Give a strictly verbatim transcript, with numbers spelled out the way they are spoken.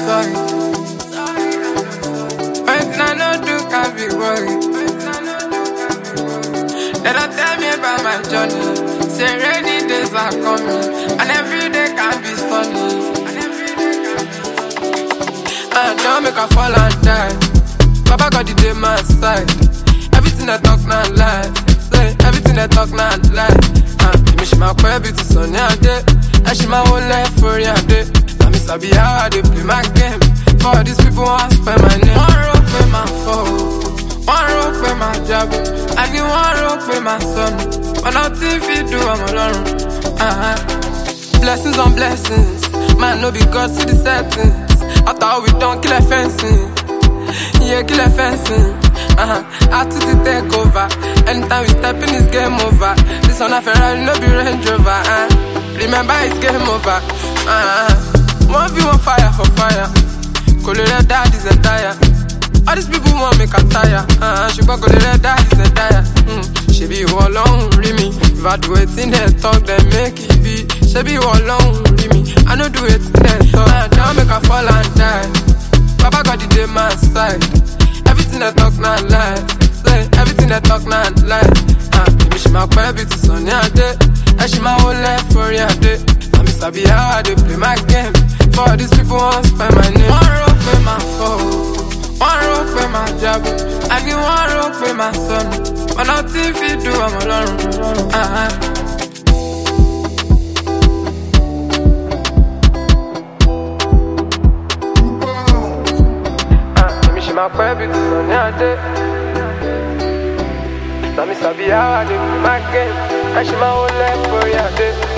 sorry. Anything I know do can't be worried. They don't tell me about my journey. Say rainy days are coming, and every day can be sunny. Uh, don't make a fall and die. Papa got the day my side. Everything I talk now lie. Say everything I talk now lie. Uh, me she my baby to sunny a day, and she my whole life for a day. I miss I be how I dey play my game. For these people want spend my name. One rope with my phone, one rope with my job. I give one rope with my son. But nothing fit do I'm alone. Uh-huh. Blessings on blessings. Man no be God see the settings. After all we done kill a fencing. Yeah, kill a fencing. Uh-huh. After the take over. Anytime we step in, it's game over. This one a Ferrari, no be Range Rover. Uh. Remember, it's game over. Uh-huh. One view on fire for fire. Colorado dad is entire. All these people want make a tire. Uh-huh. She got Colorado dad is entire. Mm. She be all alone, read me. If I do it in their talk, then make it be. She be all alone, read me. I know do it in their talk. Uh, don't make her fall and die. Papa got the day my side. Everything I talk now lie. Say everything I talk now lie. Uh, maybe she my baby to sunny a day, and she my whole life for a day. I miss I be how I dey play my game. For these people want spend my name. One rope with my phone, one rope with my job. I give one rope with my son. But nothing fit do I'm alone. Uh-huh. My baby to sunny a day. Now me sabi how I dey play my game, and she my whole life for a day.